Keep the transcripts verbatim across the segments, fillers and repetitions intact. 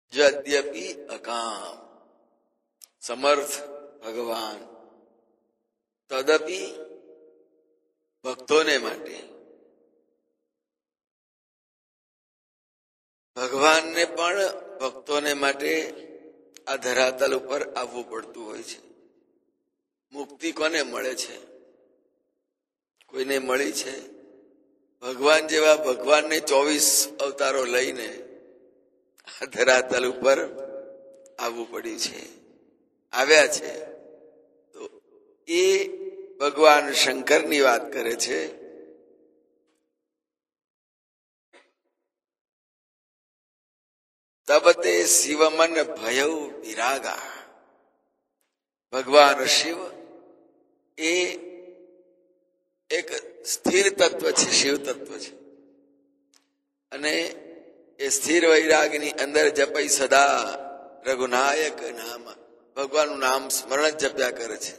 यद्यपि अकाम समर्थ भगवान तदपि ભક્તોને માટે ભગવાનને પણ ભક્તોને માટે આ ધરાતલ ઉપર આવવું પડતું હોય છે. મુક્તિ કોને મળે છે? કોઈને મળી છે? ભગવાન જેવા ભગવાનને ચોવીસ અવતારો લઈને આ ધરાતલ ઉપર આવવું પડ્યું છે, આવ્યા છે. તો એ ભગવાન શંકરની વાત કરે છે. તબતે શિવમન ભયૌ વિરાગા. ભગવાન શિવ એ એક સ્થિર તત્વ છે, શિવ તત્વ છે. અને એ સ્થિર વૈરાગની અંદર જપઈ સદા રઘુનાયક નામ, ભગવાનનું નામ સ્મરણ જપ્યા કરે છે.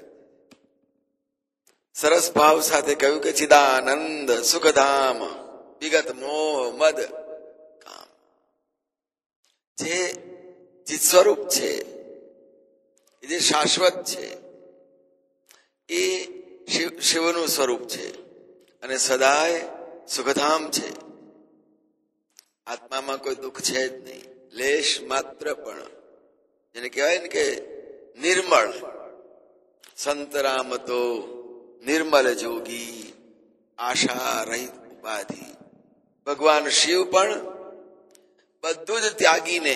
સરસ ભાવ સાથે કહ્યું કે ચિદાનંદ સુખધામ વિગત મોહ મદ કામ. જે ચિત સ્વરૂપ છે, જે શાશ્વત છે, એ શિવ શિવનું સ્વરૂપ છે અને સદાય સુખધામ છે. આત્મામાં કોઈ દુઃખ છે જ નહીં, લેશ માત્ર પણ. જેને કહેવાય ને કે નિર્મળ. સંતરામ તો નિર્મલ જોગી આશા રહિત ઉપાધિ. ભગવાન શિવ પણ બધું જ ત્યાગીને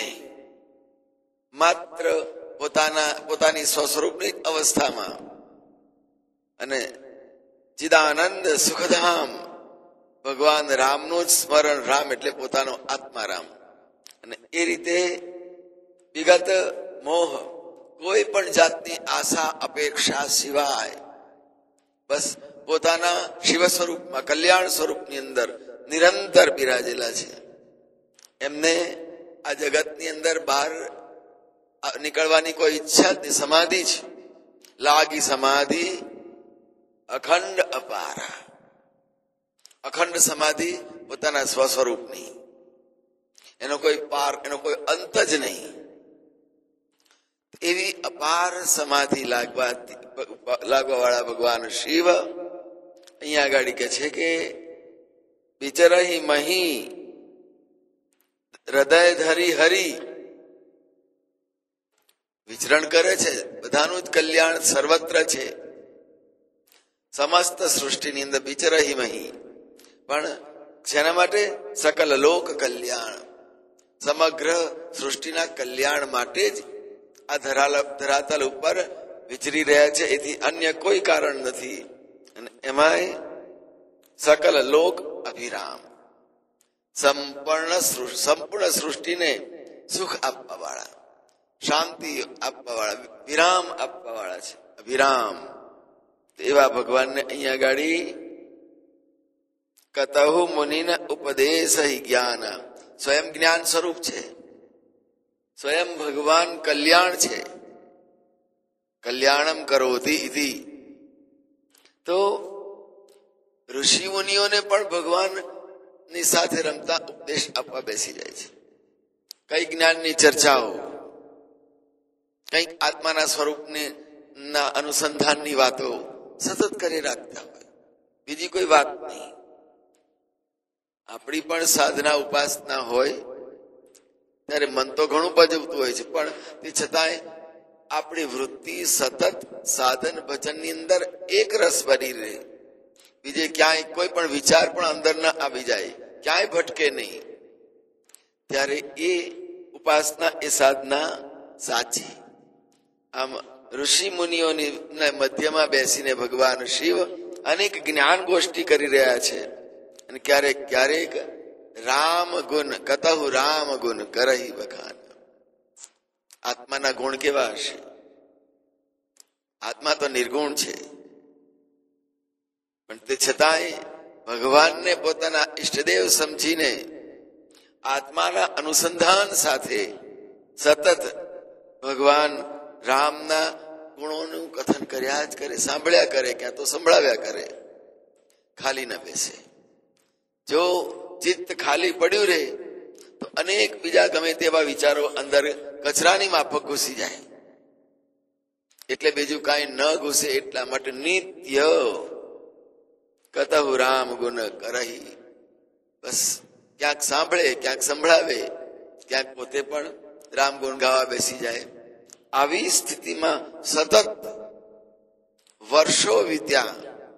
માત્ર પોતાના પોતાની સ્વસ્વરૂપની અવસ્થામાં અને ચિદાનંદ સુખધામ ભગવાન રામનું જ સ્મરણ. રામ એટલે પોતાનો આત્મા રામ. અને એ રીતે વિગત મોહ, કોઈ પણ જાતની આશા અપેક્ષા સિવાય બસ પોતાના શિવ સ્વરૂપમાં, કલ્યાણ સ્વરૂપની અંદર નિરંતર બિરાજેલા છે. એમને આ જગતની અંદર બહાર નીકળવાની કોઈ ઈચ્છા જ નહીં. સમાધિ છે, લાગી સમાધિ અખંડ અપારા. અખંડ સમાધિ પોતાના સ્વસ્વરૂપની, એનો કોઈ પાર, એનો કોઈ અંત જ નહીં. એવી અપાર સમાધિ લાગવા લાગવા વાળા ભગવાન શિવ અહીંયા આગળ કે છે કે વિચરહી મહી હૃદય ધરી હરી. વિચરણ કરે છે, બધાનું જ કલ્યાણ સર્વત્ર છે. સમસ્ત સૃષ્ટિની અંદર વિચરહી મહી, પણ જેના માટે સકલ લોક કલ્યાણ, સમગ્ર સૃષ્ટિના કલ્યાણ માટે જ આ ધરાતલ ઉપર વિચરી રહ્યા છે. એથી અન્ય કોઈ કારણ નથી. અને એમાંય સકલ લોક અભિરામ, સંપૂર્ણ સંપૂર્ણ સૃષ્ટિને સુખ આપવા વાળા, શાંતિ આપવા વાળા, વિરામ આપવા વાળા છે, અભિરામ. એવા ભગવાનને અહીંયા ગાડી કતહુ મુનિના ઉપદેશ જ્ઞાન. સ્વયં જ્ઞાન સ્વરૂપ છે, સ્વયં ભગવાન કલ્યાણ છે. કલ્યાણમ કરોતિ ઇતિ. તો ઋષિ મુનિઓને પણ ભગવાનની સાથે રમતા ઉપદેશ આપવા બેસી જાય છે. કઈ જ્ઞાનની ચર્ચાઓ, કઈક આત્માના સ્વરૂપની ના અનુસંધાનની વાતો સતત કરી રાખતા હોય, બીજી કોઈ વાત નહીં. આપણી પણ સાધના ઉપાસના હોય ત્યારે મન તો ઘણું ભજવતું હોય છે, પણ તે છતાંય આપણી વૃત્તિ સતત સાધન ભજનની અંદર એક રસ બની રહે. બીજે ક્યાંય કોઈ પણ વિચાર પણ અંદર ના આવી જાય, ક્યાંય ભટકે નહીં. ત્યારે એ ઉપાસના, એ સાધના સાચી. આમ ઋષિ મુનિઓની મધ્યમાં બેસીને ભગવાન શિવ અનેક જ્ઞાન ગોષ્ઠી કરી રહ્યા છે. અને ક્યારેક ક્યારેક રામ ગુણ કતહુ રામ ગુણ કરહી બખાન. આત્માના ગુણ કેવા હશે? આત્મા તો નિર્ગુણ છે, પણ તે છતાંય ભગવાનને પોતાના ઈષ્ટદેવ સમજીને આત્માના અનુસંધાન સાથે સતત ભગવાન રામના ગુણોનું કથન કર્યા જ કરે, સાંભળ્યા કરે, ક્યાં તો સંભળાવ્યા કરે. ખાલી ન બેસે. જો ચિત્ત ખાલી પડ્યું રહે તો અનેક બીજા ગમે તેવા વિચારો અંદર કચરાની માફક ઘૂસી જાય. એટલે બીજું કાંઈ ન ઘૂસે એટલા માટે નિત્ય કતહુ રામ ગુણ કરહી. બસ ક્યાંક સાંભળે, ક્યાંક સંભળાવે, ક્યાંક પોતે પણ રામ ગુણ ગાવા બેસી જાય. આવી સ્થિતિમાં સતત વર્ષો વીત્યા.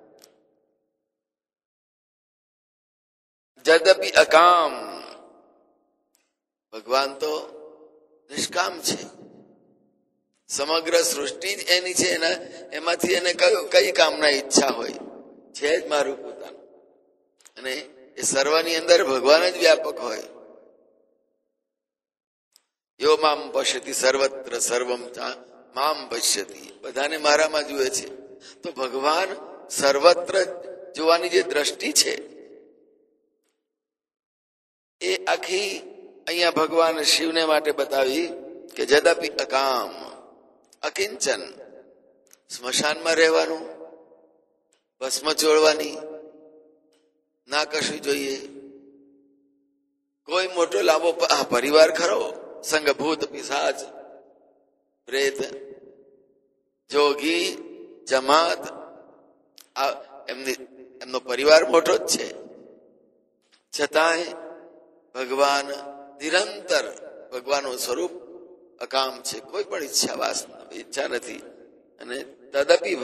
જદપી અકામ, ભગવાન તો નિષ્કામ છે. સમગ્ર સૃષ્ટિ જ એની છે. એના એમાંથી એને કયું કઈ કામના ઈચ્છા હોય છે જ મારું પોતાનું. અને એ સર્વની અંદર ભગવાન જ વ્યાપક હોય. યો મામ પશ્યતિ સર્વત્ર સર્વમ મામ પશ્યતિ, બધાને મારામાં જુએ છે. તો ભગવાન સર્વત્ર જોવાની જે દ્રષ્ટિ છે એ આખી અહીંયા ભગવાન શિવને માટે બતાવી કે જદપી અકામ, અકિંચન, સ્મશાનમાં રહેવાનું, ભસ્મ ચોળવાની, ના કશું જોઈએ. કોઈ મોટો લાંબો પરિવાર ખરો, સંગભૂત, પિશાચ, પ્રેત, જોગી, જમાત, આ એમની એમનો પરિવાર મોટો જ છે. છતાંય ભગવાન નિરંતર, ભગવાનનું સ્વરૂપ અકામ છે. કોઈ પણ ઈચ્છા વાસના ઈચ્છા નથી. અને તદપી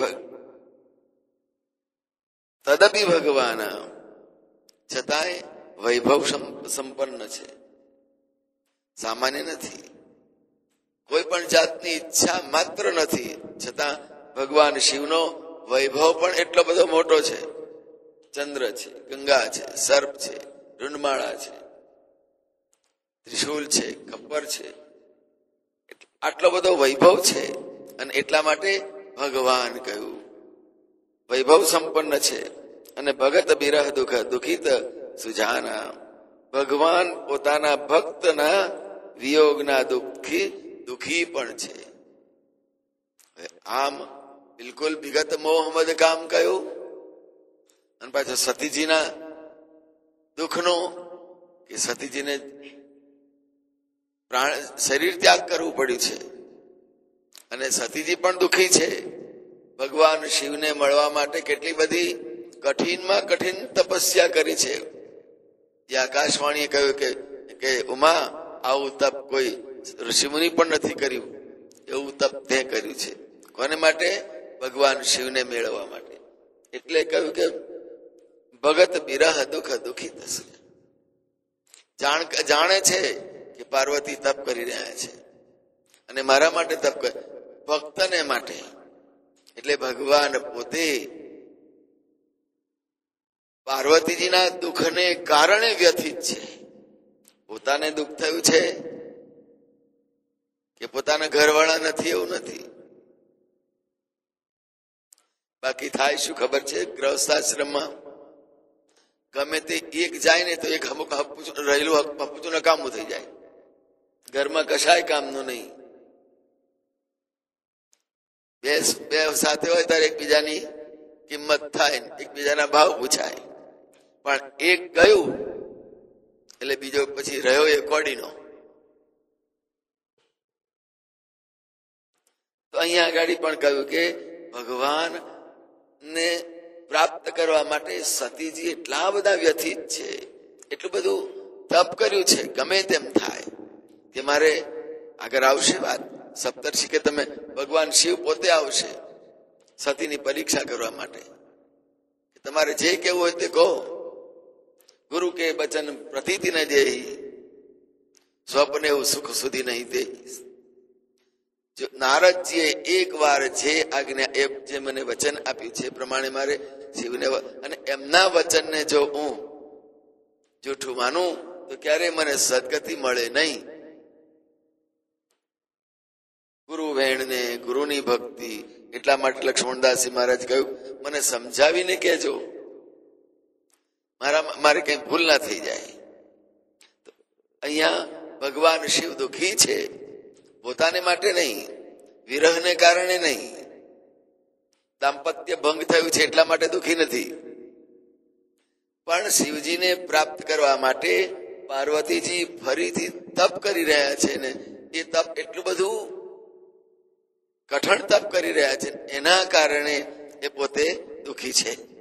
તદપી ભગવાન છતાંય વૈભવ સંપન્ન છે, સામાન્ય નથી. કોઈ પણ જાતની ઈચ્છા માત્ર નથી. છતાં ભગવાન શિવનો વૈભવ પણ એટલો બધો મોટો છે. ચંદ્ર છે, ગંગા છે, સર્પ છે, રૂંડમાળા છે, ત્રિશૂલ છે, ખપ્પર છે, આટલો બધો વૈભવ છે. અને એટલા માટે ભગવાન કહ્યું વૈભવ સંપન્ન છે. અને ભગત બિરહ દુઃખ દુઃખિત સુજાના, ભગવાન પોતાના ભક્તના વિયોગના દુઃખી દુઃખી પણ છે. આમ બિલકુલ વિગત મોહમ્મદ કામ કહ્યું. અને પાછું સતીજીના દુઃખનું, કે સતીજીને પ્રાણ શરીર ત્યાગ કરવું પડ્યું છે. અને સતીજી પણ દુઃખી છે. ભગવાન શિવને મળવા માટે કેટલી બધી કઠિનમાં કઠિન તપસ્યા કરી છે. જે આકાશવાણીએ કહ્યું કે કે ઉમા, આવું તપ કોઈ ઋષિમુનિ પણ નથી કર્યું, એવું તપ તે કર્યું છે. કોને માટે? ભગવાન શિવને મેળવવા માટે. એટલે કહ્યું કે ભગત બિરહ દુઃખ દુઃખી થશે. જાણ જાણે છે કે પાર્વતી તપ કરી રહ્યા છે અને મારા માટે તપ કરે, ભક્તને માટે. એટલે ભગવાન પોતે પાર્વતીજીના દુઃખને કારણે વ્યથિત છે. પોતાને દુઃખ થયું છે કે પોતાના ઘરવાળા નથી એવું નથી. બાકી થાય શું ખબર છે? ગૃહસ્થાશ્રમમાં ગમે તે એક જાય ને તો એક અમુક રહેલું હપુચું નકામું થઈ જાય. ઘરમાં કશાય કામનું નહીં. બે બે સાથે હોય ત્યારે એકબીજાની કિંમત થાય, એકબીજાના ભાવ પૂછાય. પણ એક ગયું એટલે બીજો પછી રહ્યો એ કોડીનો. તો અહીંયા આગળ પણ કહ્યું કે ભગવાન ને પ્રાપ્ત કરવા માટે સતીજી એટલા બધા વ્યથિત છે, એટલું બધું તપ કર્યું છે. ગમે તેમ થાય કે મારે આગળ આવશે વાત સપ્તર્ષિ કે તમે ભગવાન શિવ પોતે આવશે સતીની પરીક્ષા કરવા માટે. તમારે જે કેવું હોય તે કહો. ગુરુ કે બચન પ્રતીતિ ન જેહી, સ્વપ્ને એવું સુખ સુધી નહીં દે. નારદજીએ એક વાર જે આજ્ઞા એ જે મને વચન આપ્યું છે એ પ્રમાણે મારે શિવને, અને એમના વચનને જો હું જૂઠું માનું તો ક્યારેય મને સદગતિ મળે નહીં. ગુરુ વેણને, ગુરુની ભક્તિ. એટલા માટે લક્ષ્મણદાસજી મહારાજ કહ્યું, મને સમજાવીને કહેજો, મારા મારે કઈ ભૂલ ના થઈ જાય. અહીંયા ભગવાન શિવ દુઃખી છે, પોતાને માટે નહીં, વિરહને કારણે નહીં. દાંપત્ય ભંગ થયું છે એટલા માટે દુઃખી નથી, પણ શિવજીને પ્રાપ્ત કરવા માટે પાર્વતીજી ફરીથી તપ કરી રહ્યા છે ને એ તપ એટલું બધું કઠણ તપ કરી રહ્યા છે, એના કારણે એ પોતે દુઃખી છે.